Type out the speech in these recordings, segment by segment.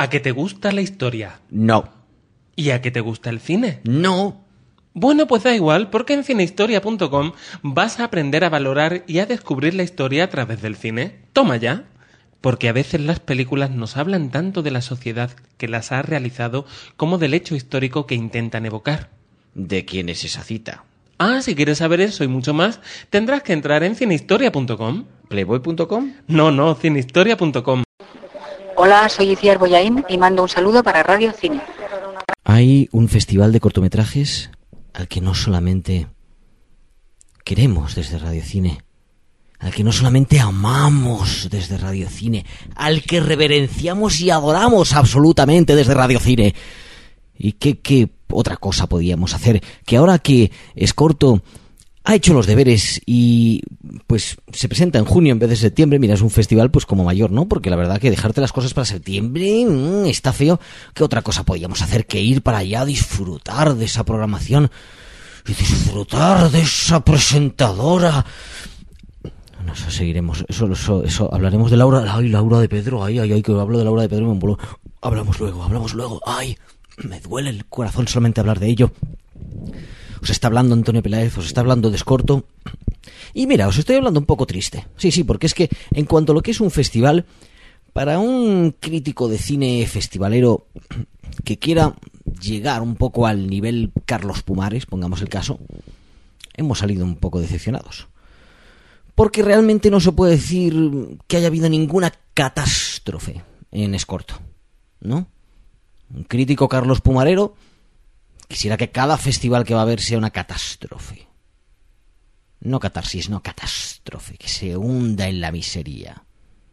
¿A que te gusta la historia? No. ¿Y a que te gusta el cine? No. Bueno, pues da igual, porque en cinehistoria.com vas a aprender a valorar y a descubrir la historia a través del cine. Toma ya. Porque a veces las películas nos hablan tanto de la sociedad que las ha realizado como del hecho histórico que intentan evocar. ¿De quién es esa cita? Ah, si quieres saber eso y mucho más, tendrás que entrar en cinehistoria.com. ¿Playboy.com? No, cinehistoria.com. Hola, soy Iciar Boyaín y mando un saludo para Radio Cine. Hay un festival de cortometrajes al que no solamente queremos desde Radio Cine, al que no solamente amamos desde Radio Cine, al que reverenciamos y adoramos absolutamente desde Radio Cine. ¿Y qué otra cosa podíamos hacer? Que ahora que Escorto ha hecho los deberes y pues se presenta en junio en vez de septiembre, mira, es un festival pues como mayor, ¿no? Porque la verdad que dejarte las cosas para septiembre está feo. ¿Qué otra cosa podíamos hacer que ir para allá, disfrutar de esa programación y disfrutar de esa presentadora? No, eso seguiremos, eso hablaremos de Laura de Pedro, ay, que hablo de Laura de Pedro y me envoló. Hablamos luego, ay, me duele el corazón solamente hablar de ello. Os está hablando Antonio Peláez, os está hablando de Escorto. Y mira, os estoy hablando un poco triste. Sí, porque es que en cuanto a lo que es un festival, para un crítico de cine festivalero que quiera llegar un poco al nivel Carlos Pumares, pongamos el caso, hemos salido un poco decepcionados. Porque realmente no se puede decir que haya habido ninguna catástrofe en Escorto, ¿no? Un crítico Carlos Pumarero quisiera que cada festival que va a haber sea una catástrofe. No catarsis, no catástrofe, que se hunda en la miseria.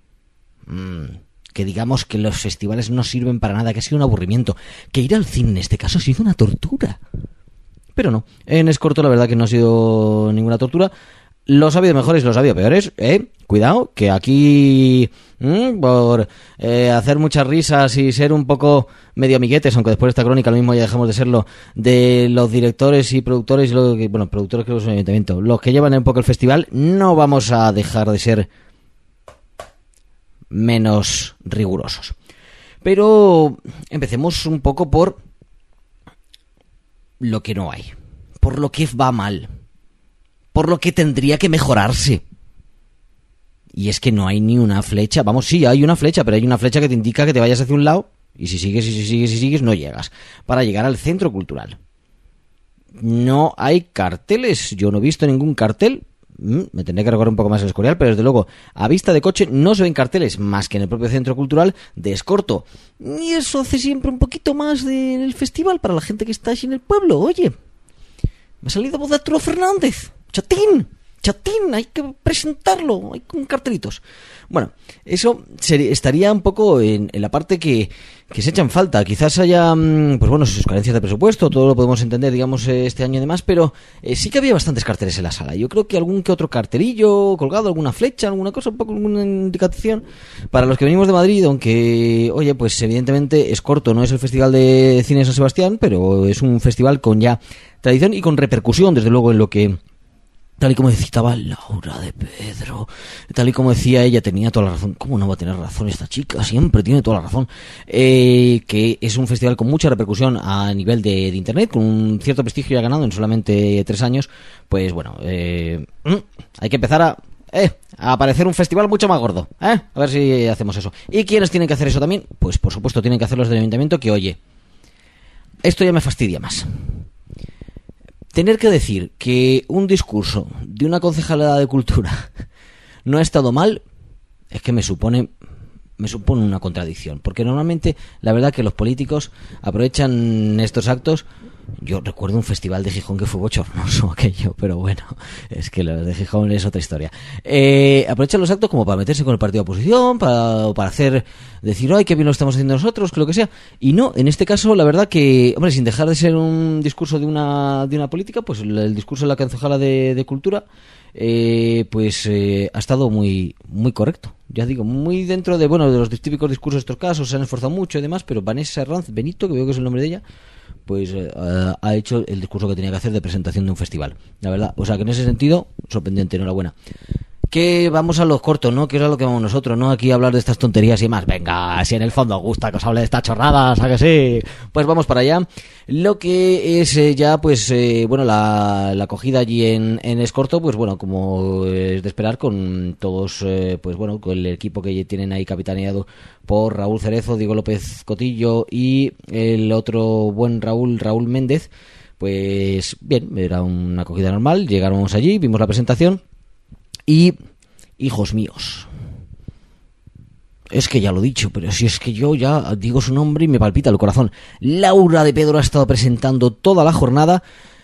Que digamos que los festivales no sirven para nada, que ha sido un aburrimiento, que ir al cine en este caso ha sido una tortura. Pero no, en Escorto la verdad que no ha sido ninguna tortura. Los ha habido mejores y los ha habido peores, Cuidado, que aquí por hacer muchas risas y ser un poco medio amiguetes, aunque después de esta crónica lo mismo ya dejamos de serlo, de los directores y productores, productores creo que es un ayuntamiento, los que llevan un poco el festival, no vamos a dejar de ser menos rigurosos. Pero empecemos un poco por lo que no hay, por lo que va mal, por lo que tendría que mejorarse. Y es que no hay ni una flecha. Vamos, sí, hay una flecha, pero hay una flecha que te indica que te vayas hacia un lado y si sigues, no llegas. Para llegar al centro cultural. No hay carteles. Yo no he visto ningún cartel. Me tendré que recorrer un poco más el Escorial, pero desde luego, a vista de coche no se ven carteles más que en el propio centro cultural de Escorto. Y eso hace siempre un poquito más del festival para la gente que está allí en el pueblo. Oye, me ha salido voz de Arturo Fernández. Chatín, hay que presentarlo, hay con cartelitos. Bueno, eso estaría un poco en la parte que se echa en falta. Quizás haya, sus carencias de presupuesto, todo lo podemos entender, digamos, este año y demás, pero sí que había bastantes carteles en la sala. Yo creo que algún que otro cartelillo colgado, alguna flecha, alguna cosa, un poco alguna indicación. Para los que venimos de Madrid, aunque, oye, pues evidentemente Escorto no es el Festival de Cine de San Sebastián, pero es un festival con ya tradición y con repercusión, desde luego, en lo que... Tal y como citaba Laura de Pedro, tal y como decía ella, tenía toda la razón. ¿Cómo no va a tener razón esta chica? Siempre tiene toda la razón. Que es un festival con mucha repercusión a nivel de internet, con un cierto prestigio ya ganado en solamente 3 años. Pues bueno, hay que empezar a aparecer un festival mucho más gordo. A ver si hacemos eso. ¿Y quiénes tienen que hacer eso también? Pues por supuesto tienen que hacer los del ayuntamiento, que oye, esto ya me fastidia más. Tener que decir que un discurso de una concejalía de cultura no ha estado mal, es que me supone una contradicción. Porque normalmente, la verdad que los políticos aprovechan estos actos. Yo recuerdo un festival de Gijón que fue bochornoso aquello, pero bueno, es que lo de Gijón es otra historia. Aprovechan los actos como para meterse con el partido de oposición, para decir, ay, qué bien lo estamos haciendo nosotros, que lo que sea. Y no, en este caso, la verdad que, hombre, sin dejar de ser un discurso de una política, pues el discurso de la concejala de Cultura, ha estado muy, muy correcto. Ya digo, muy dentro de los típicos discursos de estos casos, se han esforzado mucho y demás, pero Vanessa Herranz Benito, que veo que es el nombre de ella, pues ha hecho el discurso que tenía que hacer de presentación de un festival. La verdad, o sea que en ese sentido, sorprendente, enhorabuena. que vamos a los cortos, ¿no? Que es a lo que vamos nosotros, ¿no? Aquí a hablar de estas tonterías y más. Venga, si en el fondo os gusta que os hable de estas chorradas, ¿a que sí? Pues vamos para allá. Lo que es ya, pues, bueno, la acogida allí en Escorto, pues bueno, como es de esperar, con todos, pues bueno, con el equipo que tienen ahí capitaneado por Raúl Cerezo, Diego López Cotillo y el otro buen Raúl Méndez. Pues bien, era una acogida normal, llegamos allí, vimos la presentación y, hijos míos, es que ya lo he dicho, pero si es que yo ya digo su nombre y me palpita el corazón. Laura de Pedro ha estado presentando toda la jornada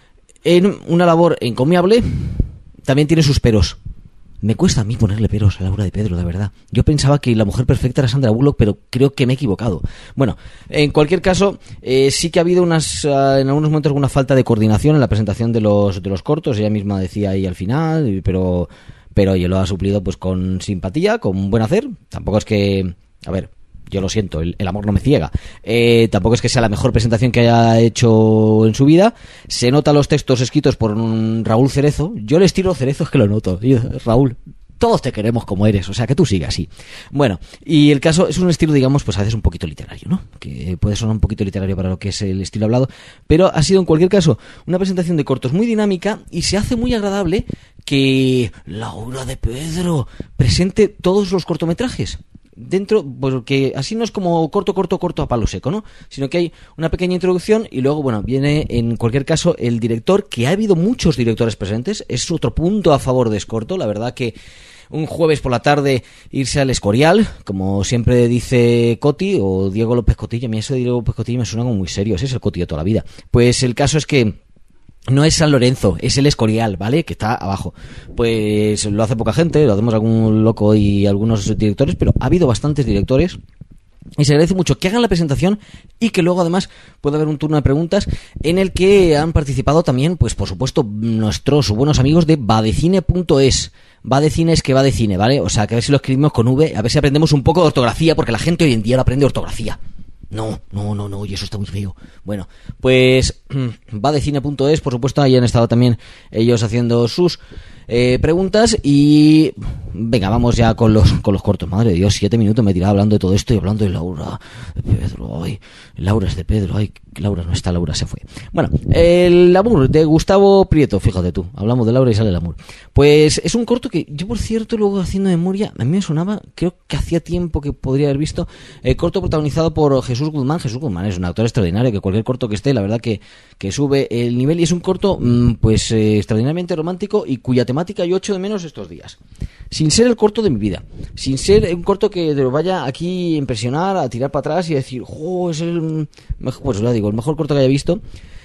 en una labor encomiable, también tiene sus peros. Me cuesta a mí ponerle peros a Laura de Pedro, de verdad. Yo pensaba que la mujer perfecta era Sandra Bullock, pero creo que me he equivocado. Bueno, en cualquier caso, sí que ha habido en algunos momentos alguna falta de coordinación en la presentación de los cortos. Ella misma decía ahí al final, pero oye, lo ha suplido pues con simpatía, con buen hacer. Tampoco es que... A ver, yo lo siento, el amor no me ciega. Tampoco es que sea la mejor presentación que haya hecho en su vida. Se nota los textos escritos por un Raúl Cerezo. Yo el estilo Cerezo es que lo noto. Y, Raúl, todos te queremos como eres, o sea, que tú sigas así. Bueno, y el caso es un estilo, digamos, pues a veces un poquito literario, ¿no? Que puede sonar un poquito literario para lo que es el estilo hablado, pero ha sido en cualquier caso una presentación de cortos muy dinámica y se hace muy agradable que Laura de Pedro presente todos los cortometrajes. Dentro, porque así no es como corto a palo seco, ¿no? Sino que hay una pequeña introducción y luego, bueno, viene en cualquier caso el director, que ha habido muchos directores presentes, es otro punto a favor de Escorto, la verdad que un jueves por la tarde irse al Escorial, como siempre dice Coti, o Diego López Cotillo, a mí eso de Diego López Cotillo me suena como muy serio, ese es el Coti de toda la vida. Pues el caso es que no es San Lorenzo, es el Escorial, ¿vale? Que está abajo. Pues lo hace poca gente, lo hacemos algún loco y algunos directores, pero ha habido bastantes directores. Y se agradece mucho que hagan la presentación y que luego además pueda haber un turno de preguntas en el que han participado también, pues por supuesto, nuestros buenos amigos de vadecine.es. Va de cine es que va de cine, ¿vale? O sea, que a ver si lo escribimos con V, a ver si aprendemos un poco de ortografía, porque la gente hoy en día no aprende ortografía. No, y eso está muy feo. Bueno, pues vadecine.es, por supuesto, ahí han estado también ellos haciendo sus preguntas y venga, vamos ya con los cortos. Madre de Dios, 7 minutos me he tirado hablando de todo esto y hablando de Laura de Pedro. Ay, Laura es de Pedro. Ay, Laura no está, Laura se fue. Bueno, el Lamour de Gustavo Prieto, fíjate tú, hablamos de Laura y sale el Lamour. Pues es un corto que yo, por cierto, luego haciendo memoria, a mí me sonaba, creo que hacía tiempo que podría haber visto, el corto protagonizado por Jesús Guzmán. Jesús Guzmán es un actor extraordinario, que cualquier corto que esté, la verdad que sube el nivel, y es un corto pues extraordinariamente romántico y cuya temática yo echo de menos estos días. Sin ser el corto de mi vida, sin ser un corto que te lo vaya aquí a impresionar, a tirar para atrás y a decir, es el mejor, pues lo digo, el mejor corto que haya visto.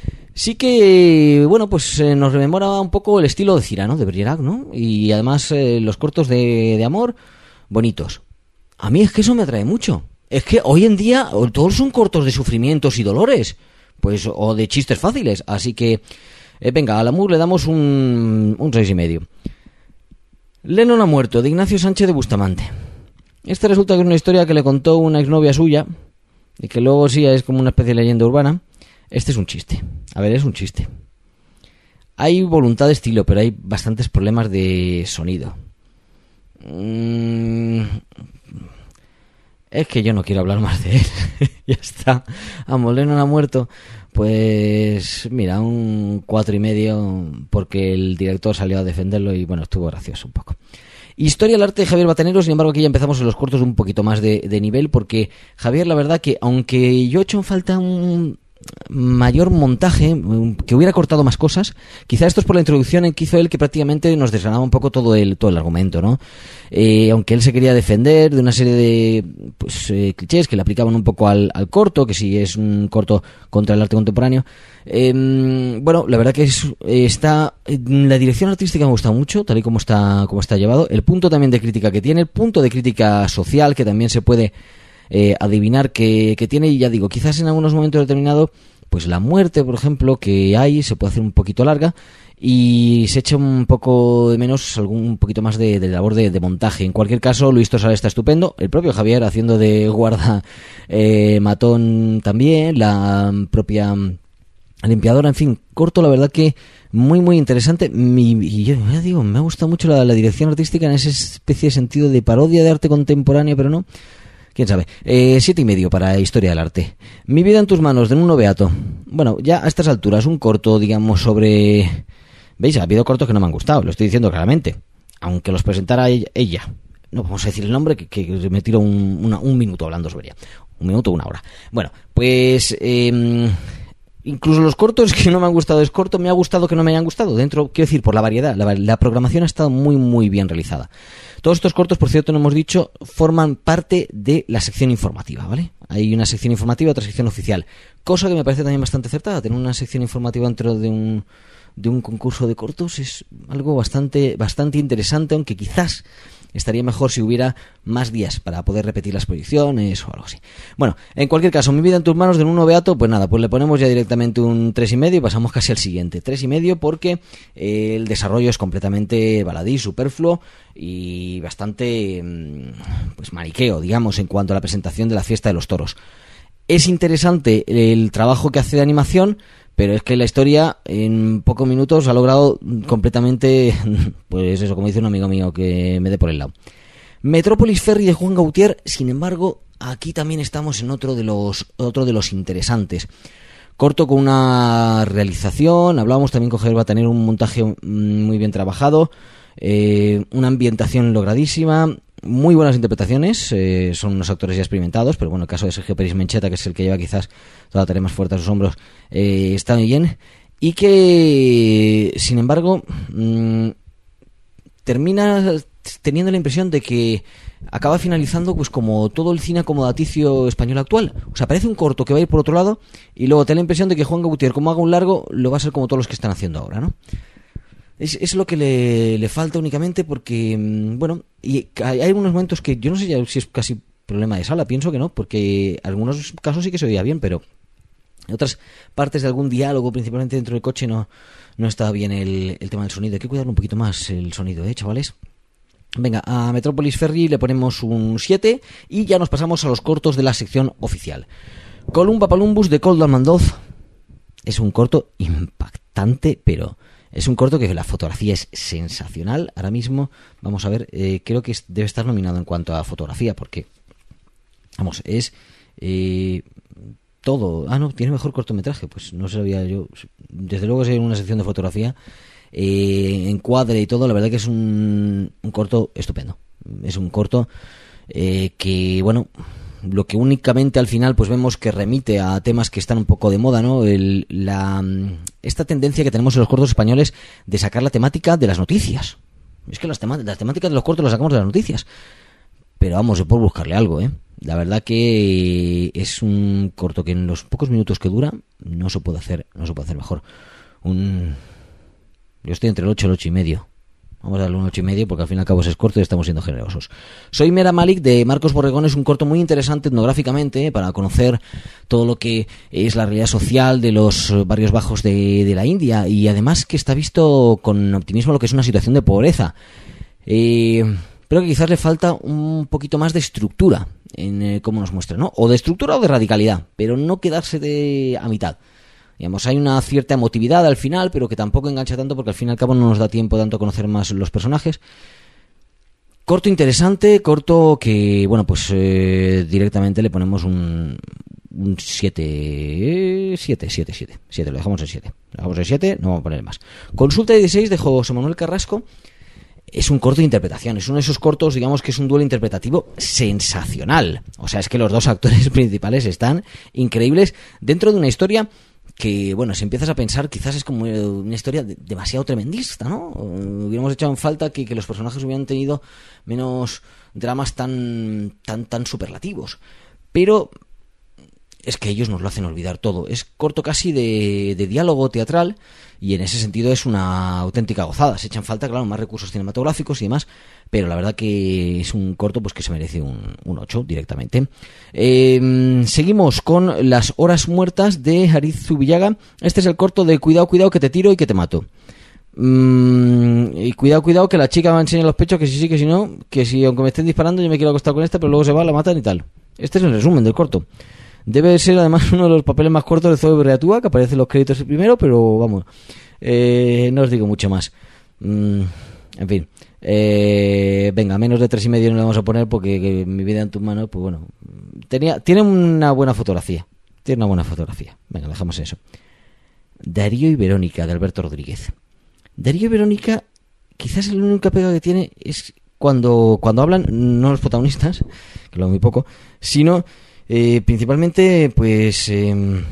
Sí que, bueno, pues nos rememora un poco el estilo de Cyrano, de Bergerac, ¿no? Y además los cortos de amor, bonitos. A mí es que eso me atrae mucho. Es que hoy en día todos son cortos de sufrimientos y dolores, pues, o de chistes fáciles. Así que, venga, a Lamour le damos un 6,5. Lennon ha muerto, de Ignacio Sánchez de Bustamante. Esta resulta que es una historia que le contó una exnovia suya, y que luego sí es como una especie de leyenda urbana. Este es un chiste. A ver, es un chiste. Hay voluntad de estilo, pero hay bastantes problemas de sonido. Es que yo no quiero hablar más de él. Ya está. Vamos, Lennon ha muerto. Pues mira, un 4,5, porque el director salió a defenderlo y bueno, estuvo gracioso un poco. Historia del arte de Javier Batanero, sin embargo aquí ya empezamos en los cortos un poquito más de nivel, porque Javier, la verdad que aunque yo he hecho en falta un mayor montaje, que hubiera cortado más cosas, quizá esto es por la introducción en que hizo él, que prácticamente nos desgranaba un poco todo el argumento, ¿no? Aunque él se quería defender de una serie de clichés que le aplicaban un poco al corto, que si es un corto contra el arte contemporáneo. Bueno, la verdad que la dirección artística me ha gustado mucho, tal y como está llevado, el punto también de crítica que tiene, el punto de crítica social que también se puede adivinar que tiene, y ya digo, quizás en algunos momentos determinados, pues la muerte, por ejemplo, que hay, se puede hacer un poquito larga y se echa un poco de menos un poquito más de labor de montaje. En cualquier caso, Luis Tosar está estupendo, el propio Javier haciendo de guarda matón también, la propia limpiadora, en fin, corto, la verdad que muy muy interesante. Y yo ya digo, me ha gustado mucho la dirección artística en esa especie de sentido de parodia de arte contemporáneo, pero no, quién sabe. 7,5 para Historia del Arte. Mi vida en tus manos, de Nuno Beato. Bueno, ya a estas alturas un corto, digamos, sobre... ¿Veis? Ha habido cortos que no me han gustado, lo estoy diciendo claramente, aunque los presentara ella. No vamos a decir el nombre, que me tiro un minuto hablando sobre ella. Un minuto, una hora. Bueno, pues... incluso los cortos que no me han gustado es corto, me ha gustado que no me hayan gustado. Dentro, quiero decir, por la variedad. La programación ha estado muy, muy bien realizada. Todos estos cortos, por cierto, no hemos dicho, forman parte de la sección informativa, ¿vale? Hay una sección informativa y otra sección oficial. Cosa que me parece también bastante acertada. Tener una sección informativa dentro de un concurso de cortos es algo bastante interesante, aunque quizás estaría mejor si hubiera más días para poder repetir las proyecciones o algo así. Bueno, en cualquier caso, Mi vida en tus manos, de Nuno Beato, pues nada, pues le ponemos ya directamente un 3,5 y pasamos casi al siguiente. 3,5 porque el desarrollo es completamente baladí, superfluo y bastante pues mariqueo, digamos, en cuanto a la presentación de la fiesta de los toros. Es interesante el trabajo que hace de animación, pero es que la historia en pocos minutos ha logrado completamente, pues eso, como dice un amigo mío, que me dé por el lado. Metrópolis Ferry, de Juan Gautier, sin embargo, aquí también estamos en otro de los interesantes. Corto con una realización, hablábamos también con Javier Bataner, un montaje muy bien trabajado, una ambientación logradísima, muy buenas interpretaciones, son unos actores ya experimentados, pero bueno, el caso de Sergio Peris Mencheta, que es el que lleva quizás toda la tarea más fuerte a sus hombros, está muy bien, y que sin embargo termina teniendo la impresión de que acaba finalizando pues como todo el cine acomodaticio español actual. O sea, parece un corto que va a ir por otro lado y luego te da la impresión de que Juan Gautier, como haga un largo, lo va a ser como todos los que están haciendo ahora, ¿no? Es lo que le falta únicamente porque, bueno, y hay algunos momentos que yo no sé ya si es casi problema de sala, pienso que no, porque en algunos casos sí que se oía bien, pero en otras partes de algún diálogo, principalmente dentro del coche, no estaba bien el tema del sonido. Hay que cuidar un poquito más el sonido, chavales. Venga, a Metrópolis Ferry le ponemos un 7 y ya nos pasamos a los cortos de la sección oficial. Columba Palumbus, de Koldo Almandoz. Es un corto impactante, pero... es un corto que la fotografía es sensacional. Ahora mismo, vamos a ver, creo que debe estar nominado en cuanto a fotografía, porque, vamos, es todo. Ah, no, tiene mejor cortometraje, pues no sabía yo. Desde luego, si hay una sección de fotografía, encuadre y todo, la verdad que es un corto estupendo. Es un corto que, bueno... lo que únicamente al final pues vemos que remite a temas que están un poco de moda, ¿no? Esta tendencia que tenemos en los cortos españoles de sacar la temática de las noticias. Es que las temáticas de los cortos las sacamos de las noticias. Pero vamos, yo puedo buscarle algo, ¿eh? La verdad que es un corto que en los pocos minutos que dura no se puede hacer mejor. Yo estoy entre el 8 y el 8,5. Vamos a darle un 8,5 porque al fin y al cabo es corto y estamos siendo generosos. Soy Mera Malik, de Marcos Borregón. Es un corto muy interesante etnográficamente para conocer todo lo que es la realidad social de los barrios bajos de la India, y además que está visto con optimismo lo que es una situación de pobreza. Pero que quizás le falta un poquito más de estructura en cómo nos muestra, ¿no? O de estructura o de radicalidad, pero no quedarse a mitad. Digamos, hay una cierta emotividad al final, pero que tampoco engancha tanto porque al fin y al cabo no nos da tiempo tanto a conocer más los personajes. Corto interesante, corto que, bueno, pues directamente le ponemos un 7, 7, lo dejamos en 7. Lo dejamos en 7, no vamos a poner más. Consulta 16 de José Manuel Carrasco. Es un corto de interpretación, es uno de esos cortos, digamos que es un duelo interpretativo sensacional. O sea, es que los dos actores principales están increíbles dentro de una historia que, bueno, si empiezas a pensar, quizás es como una historia demasiado tremendista, ¿no? Hubiéramos echado en falta que los personajes hubieran tenido menos dramas tan superlativos. Pero es que ellos nos lo hacen olvidar todo. Es corto casi de diálogo teatral, y en ese sentido es una auténtica gozada. Se echan falta, claro, más recursos cinematográficos y demás, pero la verdad que es un corto pues que se merece un 8 directamente. Seguimos con Las horas muertas, de Hariz Zubillaga. Este es el corto de Cuidado, cuidado que te tiro y que te mato. Y cuidado que la chica me enseña los pechos, que si sí, que si no, que si aunque me estén disparando yo me quiero acostar con esta, pero luego se va, la matan y tal. Este es el resumen del corto. Debe ser además uno de los papeles más cortos de Zoe Bereatua, que aparece en los créditos el primero, pero vamos, no os digo mucho más. En fin, venga, menos de 3,5 no le vamos a poner porque Mi vida en tus manos, pues bueno, tiene una buena fotografía. Venga, dejamos eso. Darío y Verónica, de Alberto Rodríguez. Darío y Verónica, quizás la única pega que tiene es cuando hablan, no los protagonistas, que lo hago muy poco, sino principalmente pues el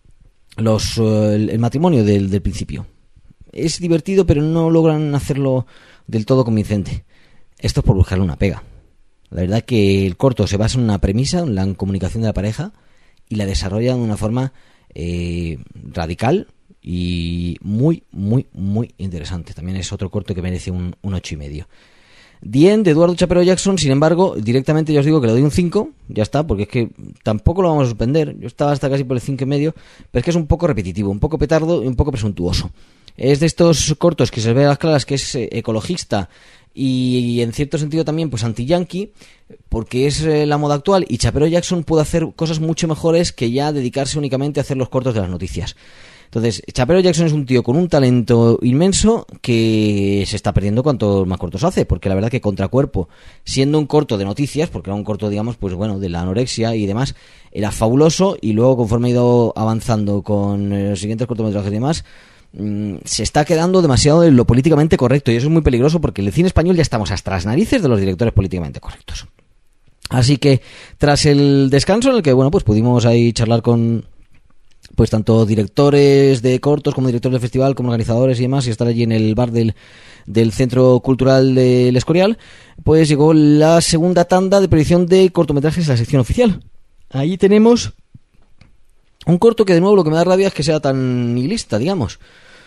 matrimonio del principio. Es divertido, pero no logran hacerlo del todo convincente. Esto es por buscarle una pega. La verdad que el corto se basa en una premisa, en la comunicación de la pareja, y la desarrolla de una forma radical y muy, muy, muy interesante. También es otro corto que merece un 8,5. The End, de Eduardo Chapero Jackson, sin embargo, directamente ya os digo que le doy un 5, ya está, porque es que tampoco lo vamos a suspender. Yo estaba hasta casi por el 5,5, pero es que es un poco repetitivo, un poco petardo y un poco presuntuoso. Es de estos cortos que se ve a las claras que es ecologista y en cierto sentido también pues anti-yankee, porque es la moda actual, y Chapero Jackson puede hacer cosas mucho mejores que ya dedicarse únicamente a hacer los cortos de las noticias. Entonces, Chapero Jackson es un tío con un talento inmenso que se está perdiendo cuanto más cortos hace, porque la verdad que Contracuerpo, siendo un corto de noticias, porque era un corto, digamos, pues bueno, de la anorexia y demás, era fabuloso, y luego conforme ha ido avanzando con los siguientes cortometrajes y demás, se está quedando demasiado en lo políticamente correcto, y eso es muy peligroso porque en el cine español ya estamos hasta las narices de los directores políticamente correctos. Así que, tras el descanso en el que, bueno, pues pudimos ahí charlar con pues tanto directores de cortos como directores del festival, como organizadores y demás, y estar allí en el bar del Centro Cultural del Escorial, pues llegó la segunda tanda de proyección de cortometrajes en la sección oficial. Ahí tenemos un corto que, de nuevo, lo que me da rabia es que sea tan nihilista, digamos.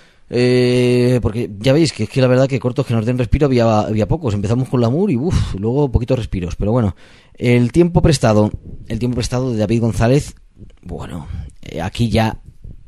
Porque ya veis que es que la verdad que cortos que nos den respiro había pocos. Empezamos con Lamour y luego poquitos respiros. Pero bueno, el tiempo prestado de David González, bueno, aquí ya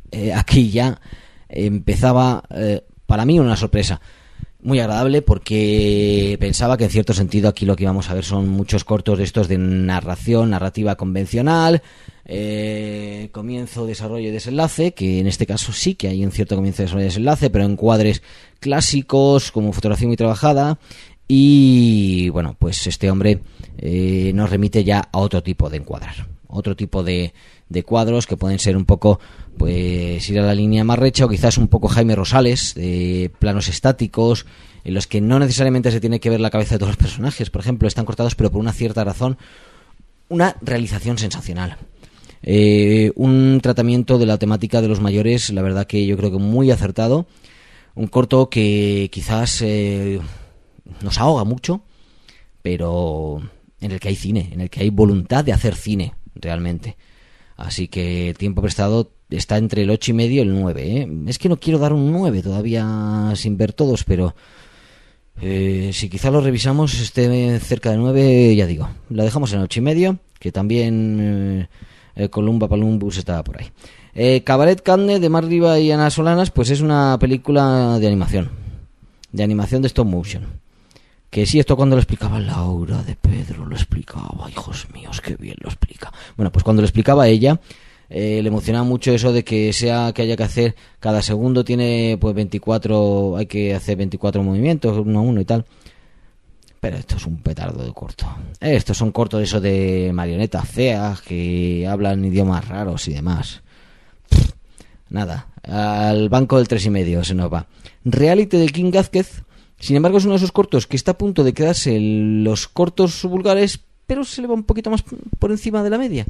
empezaba para mí una sorpresa muy agradable, porque pensaba que en cierto sentido aquí lo que íbamos a ver son muchos cortos de estos de narrativa convencional, comienzo, desarrollo y desenlace, que en este caso sí que hay un cierto comienzo, desarrollo y desenlace, pero en encuadres clásicos, como fotografía muy trabajada. Y bueno, pues este hombre nos remite ya a otro tipo de encuadrar, otro tipo de cuadros que pueden ser un poco, pues ir a la línea más recha, o quizás un poco Jaime Rosales, de planos estáticos en los que no necesariamente se tiene que ver la cabeza de todos los personajes, por ejemplo, están cortados pero por una cierta razón. Una realización sensacional, un tratamiento de la temática de los mayores, la verdad que yo creo que muy acertado, un corto que quizás nos ahoga mucho, pero en el que hay cine, en el que hay voluntad de hacer cine realmente. Así que el tiempo prestado está entre el 8,5 y el 9, Es que no quiero dar un 9 todavía sin ver todos, pero si quizá lo revisamos esté cerca de 9, ya digo, la dejamos en 8,5, que también Columba Palumbus estaba por ahí. Cabaret Cande, de Mar Riba y Ana Solanas, pues es una película de animación de stop motion. Que sí, esto cuando lo explicaba Laura de Pedro, lo explicaba, hijos míos, qué bien lo explica. Bueno, pues cuando lo explicaba ella, le emocionaba mucho eso de que haya que hacer, cada segundo tiene pues 24, hay que hacer 24 movimientos, uno a uno y tal. Pero esto es un petardo de corto. Estos son cortos eso de marionetas feas que hablan idiomas raros y demás. Nada, al banco del 3,5 se nos va. Reality de King Gázquez, sin embargo, es uno de esos cortos que está a punto de quedarse en los cortos vulgares, pero se le va un poquito más por encima de la media.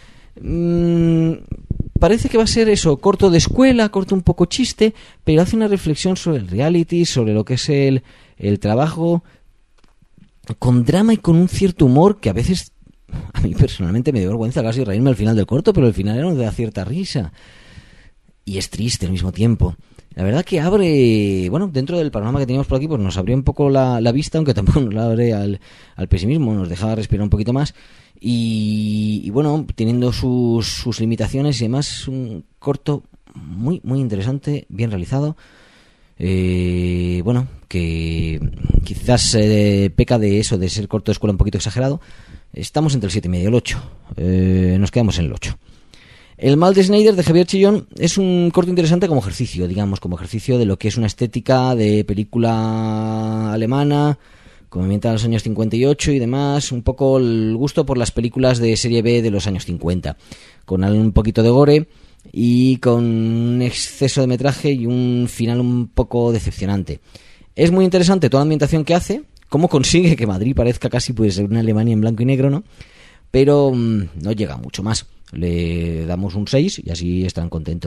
Parece que va a ser eso, corto de escuela, corto un poco chiste, pero hace una reflexión sobre el reality, sobre lo que es el trabajo, con drama y con un cierto humor que a veces, a mí personalmente me dio vergüenza casi reírme al final del corto, pero al final me da cierta risa. Y es triste al mismo tiempo. La verdad que abre, bueno, dentro del panorama que teníamos por aquí, pues nos abrió un poco la vista, aunque tampoco nos la abre al pesimismo, nos dejaba respirar un poquito más. Y bueno, teniendo sus limitaciones y demás, un corto muy, muy interesante, bien realizado. Bueno, que quizás peca de eso, de ser corto de escuela un poquito exagerado. Estamos entre el 7,5 y el 8. Nos quedamos en el 8. El mal de Snyder de Javier Chillón es un corto interesante como ejercicio, digamos, como ejercicio de lo que es una estética de película alemana, como ambientada en los años 58 y demás, un poco el gusto por las películas de serie B de los años 50, con un poquito de gore y con un exceso de metraje y un final un poco decepcionante. Es muy interesante toda la ambientación que hace, cómo consigue que Madrid parezca casi pues una Alemania en blanco y negro, ¿no? Pero no llega mucho más. Le damos un 6 y así están contentos.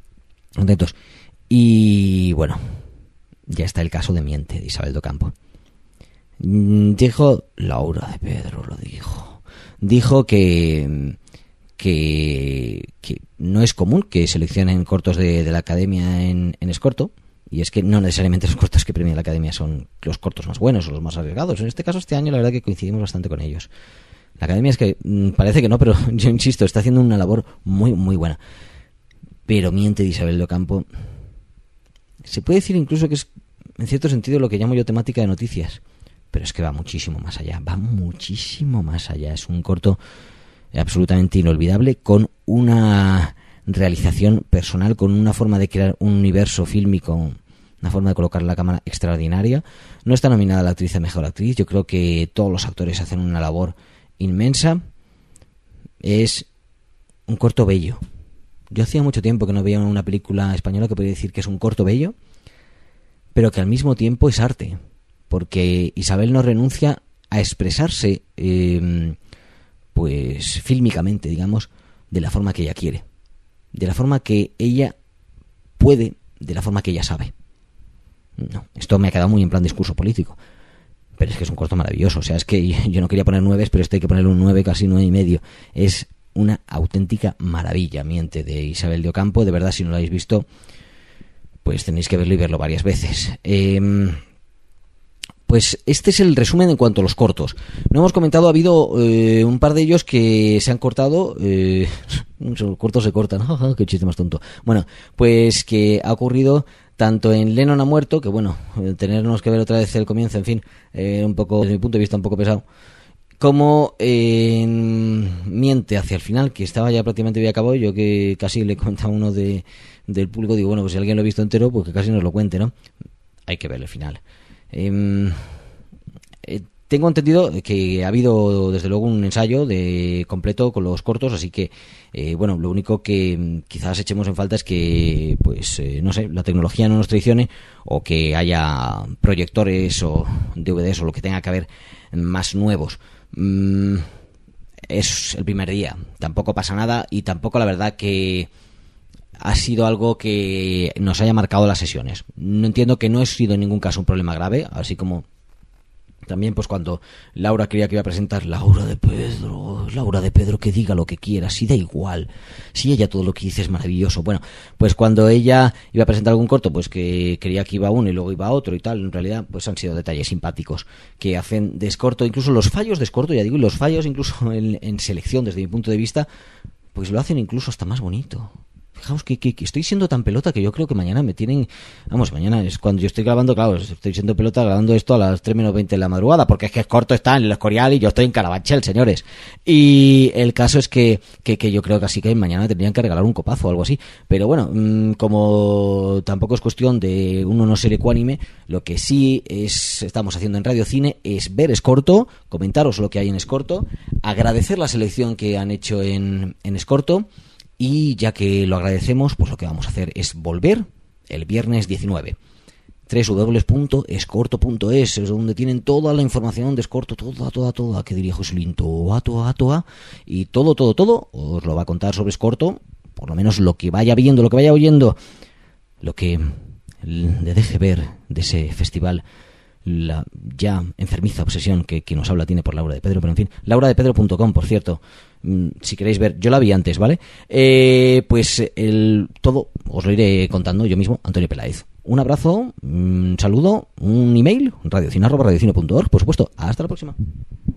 Y bueno, ya está el caso de Miente, de Isabel Docampo. Dijo Laura de Pedro, lo dijo. Dijo que no es común que seleccionen cortos de la Academia en Escorto. Y es que no necesariamente los cortos que premia la Academia son los cortos más buenos o los más arriesgados. En este caso, este año, la verdad que coincidimos bastante con ellos. La Academia es que parece que no, pero yo insisto, está haciendo una labor muy, muy buena. Pero Miente de Isabel Docampo, se puede decir incluso que es, en cierto sentido, lo que llamo yo temática de noticias. Pero es que va muchísimo más allá, Es un corto absolutamente inolvidable, con una realización personal, con una forma de crear un universo fílmico, una forma de colocar la cámara extraordinaria. No está nominada la actriz a Mejor Actriz. Yo creo que todos los actores hacen una labor inmensa. Es un corto bello. Yo hacía mucho tiempo que no veía una película española que podría decir que es un corto bello, pero que al mismo tiempo es arte, porque Isabel no renuncia a expresarse pues fílmicamente, digamos, de la forma que ella quiere, de la forma que ella puede, de la forma que ella sabe. No, esto me ha quedado muy en plan discurso político, pero es que es un corto maravilloso. O sea, es que yo no quería poner 9, pero esto hay que ponerle un 9, casi 9,5. Es una auténtica maravilla, Miente, de Isabel de Ocampo. De verdad, si no lo habéis visto, pues tenéis que verlo y verlo varias veces. Pues este es el resumen en cuanto a los cortos. No hemos comentado, ha habido un par de ellos que se han cortado. Los cortos se cortan. Qué chiste más tonto. Bueno, pues que ha ocurrido tanto en Lennon ha muerto, que bueno, tenernos que ver otra vez el comienzo, en fin, un poco, desde mi punto de vista, un poco pesado, como en Miente hacia el final, que estaba ya prácticamente bien acabado. Yo que casi le comentaba a uno del público, digo, bueno, pues si alguien lo ha visto entero, pues que casi nos lo cuente, ¿no? Hay que ver el final. Tengo entendido que ha habido desde luego un ensayo de completo con los cortos, así que bueno, lo único que quizás echemos en falta es que pues no sé, la tecnología no nos traicione, o que haya proyectores o DVDs o lo que tenga que haber más nuevos. Es el primer día, tampoco pasa nada, y tampoco la verdad que ha sido algo que nos haya marcado las sesiones. No entiendo que no ha sido en ningún caso un problema grave, así como también pues cuando Laura creía que iba a presentar Laura de Pedro, que diga lo que quiera, si da igual, si ella todo lo que dice es maravilloso. Bueno, pues cuando ella iba a presentar algún corto, pues que creía que iba uno y luego iba otro y tal, en realidad pues han sido detalles simpáticos que hacen de Escorto, incluso los fallos de Escorto, ya digo, y los fallos incluso en selección desde mi punto de vista, pues lo hacen incluso hasta más bonito. Fijaos que estoy siendo tan pelota que yo creo que mañana me tienen... Vamos, mañana es cuando yo estoy grabando, claro, estoy siendo pelota grabando esto a las 3 menos 20 de la madrugada, porque es que Escorto está en el Escorial y yo estoy en Carabanchel, señores. Y el caso es que yo creo que así que mañana tendrían que regalar un copazo o algo así. Pero bueno, como tampoco es cuestión de uno no ser ecuánime, lo que sí estamos haciendo en Radio Cine es ver Escorto, comentaros lo que hay en Escorto, agradecer la selección que han hecho en Escorto. Y ya que lo agradecemos, pues lo que vamos a hacer es volver el viernes 19. www.escorto.es, es donde tienen toda la información de Escorto, toda, que diría Joselín, toda, y todo os lo va a contar sobre Escorto, por lo menos lo que vaya viendo, lo que vaya oyendo, lo que le deje ver de ese festival, la ya enfermiza obsesión que nos habla tiene por Laura de Pedro, pero en fin, lauradepedro.com, por cierto, si queréis ver, yo la vi antes, ¿vale? Pues todo os lo iré contando yo mismo, Antonio Peláez. Un abrazo, un saludo, un email, radiocine@radiocine.org, por supuesto. Hasta la próxima.